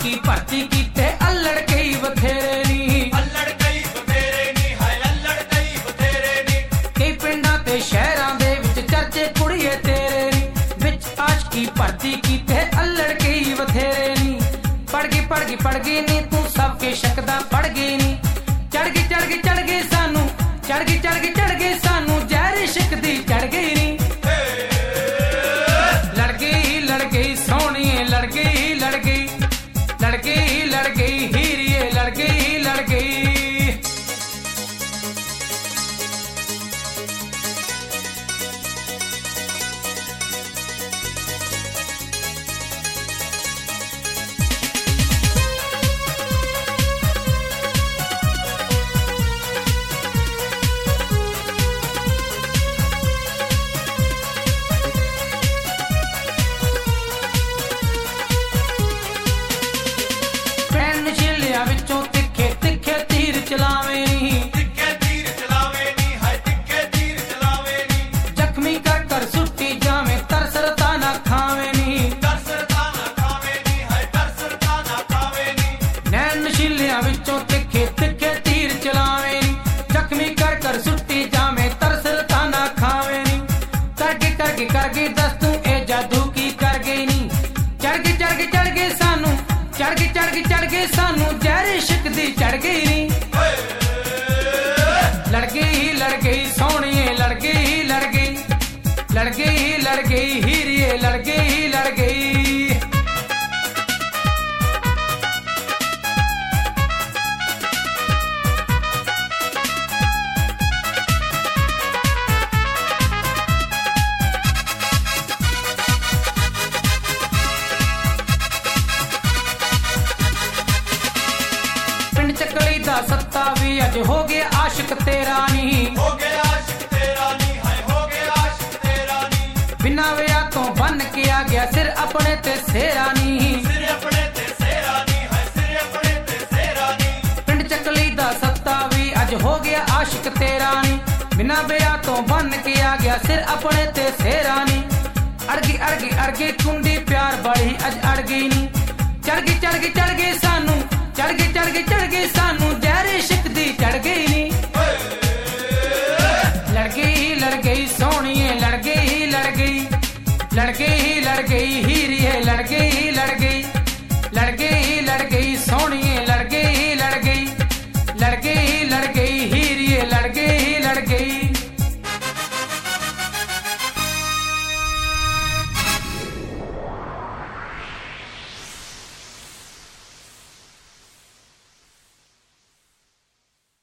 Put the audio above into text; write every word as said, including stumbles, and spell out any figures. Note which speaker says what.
Speaker 1: की भर्ती कीते अल्लड़ कई बथेरे नी
Speaker 2: अल्लड़ कई बथेरे नी हाय अल्लड़ कई बथेरे नी
Speaker 1: कई पिंडां ते शहरां दे विच चर्चे कुड़िए तेरे नी विच आश की भर्ती कीते अल्लड़ कई बथेरे नी पड़ गई पड़ गई पड़ गई नी तू सबके शकदा पड़ गई नी चढ़ गई चढ़ गई चढ़ गई सानू चढ़ गई चढ़ गई चढ़ गई सानू जहर इश्क दी चढ़ गई नी लड़ गई लड़ गई सोहणीए लड़ गई लड़ गई लड़ गई लड़ गई हीरिए लड़ गई लड़ गई विचों तिखे तिखे तीर चलावे नी
Speaker 2: तिखे तीर चलावे नी हाय तिखे तीर चलावे नी
Speaker 1: जख्मी कर कर सुट्टी जावे तरसरता ना खावे नी
Speaker 2: तरसरता ना खावे नी हाय तरसरता ना खावे नी
Speaker 1: नैन नशीलियां विचों तिखे तिखे तीर चलावे नी जख्मी कर कर सुट्टी जावे तरसरता ना खावे नी करके करके करके दस तू ए जादू की कर गई नी चढ़ गई चढ़ गई चढ़ गई सानू चढ़ गई चढ़ गई चढ़ गई सानू जहर इश्क दी चढ़ गई नी लड़ गई लड़ गई सोहणीए लड़ गई लड़ गई लड़ गई लड़ गई हीरिए लड़ गई लड़ गई चकली दा सत्ता भी अज हो गया आशिक तेरा नी
Speaker 2: हो गया आशिक तेरा नी हाय हो गया आशिक तेरा नी
Speaker 1: बिना विआह तो बन के आ गया सिर अपने ते सेरा नी
Speaker 2: सिर अपने ते सेरा नी हाय सिर अपने ते सेरा नी
Speaker 1: पिंड चकली दा सत्ता भी अज हो गया आशिक तेरा नी बिना विआह तो बन के आ गया सिर अपने ते सेरा नी अड़गी अड़गी अड़गी कुंडी प्यार बड़ी अज अड़ गई नी चढ़ गई चढ़ गई